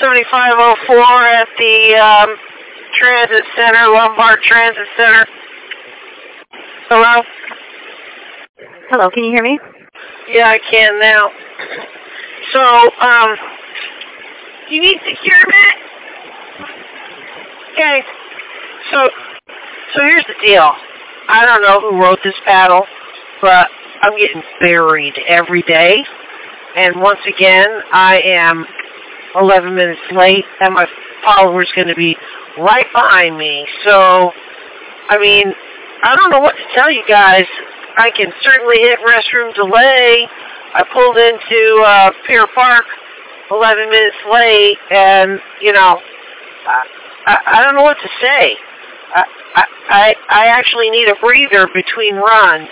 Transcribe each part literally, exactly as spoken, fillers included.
seventy-five oh four at the um, Transit Center, Lombard Transit Center. Hello? Hello, can you hear me? Yeah, I can now. So, um, do you need security? Okay. So, so here's the deal. I don't know who wrote this paddle, but I'm getting buried every day. And once again, I am eleven minutes late, and my follower's going to be right behind me. So, I mean, I don't know what to tell you guys. I can certainly hit restroom delay. I pulled into uh, Pier Park eleven minutes late, and, you know, I, I, I don't know what to say. I, I, I actually need a breather between runs.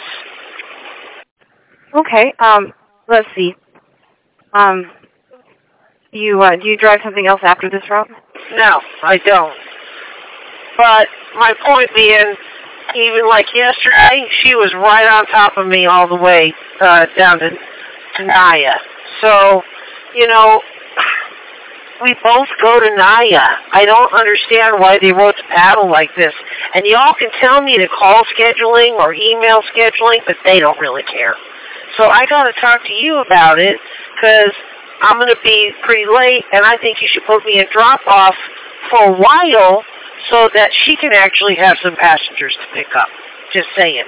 Okay, um, let's see. Um, you, uh, do you drive something else after this route? No, I don't. But my point being, even like yesterday, she was right on top of me all the way uh, down to, to Naya. So, you know, we both go to Naya. I don't understand why they wrote the paddle like this. And y'all can tell me to call scheduling or email scheduling, but they don't really care. So I got to talk to you about it, because I'm going to be pretty late, and I think you should put me in drop-off for a while so that she can actually have some passengers to pick up. Just saying.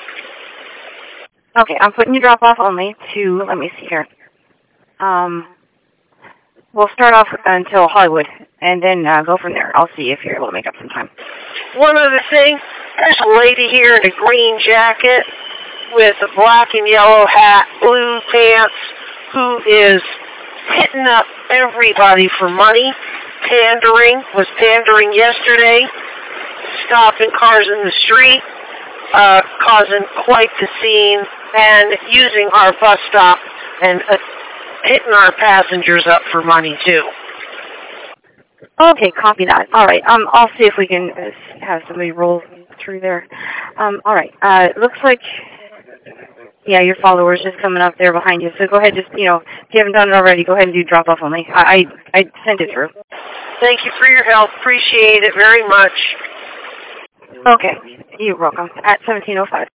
Okay, I'm putting you drop-off only to, let me see here. Um, we'll start off until Hollywood, and then uh, go from there. I'll see if you're able to make up some time. One other thing, there's a lady here in a green jacket with a black and yellow hat, blue pants, who is hitting up everybody for money, pandering, was pandering yesterday, stopping cars in the street, uh, causing quite the scene, and using our bus stop and uh, hitting our passengers up for money, too. Okay, copy that. All right, um, I'll see if we can uh, have somebody roll through there. Um, all right, uh, it looks like... Yeah, your follower's just coming up there behind you. So go ahead, just, you know, if you haven't done it already, go ahead and do drop-off only. I, I, I sent it through. Thank you for your help. Appreciate it very much. Okay. You're welcome. At seventeen oh five.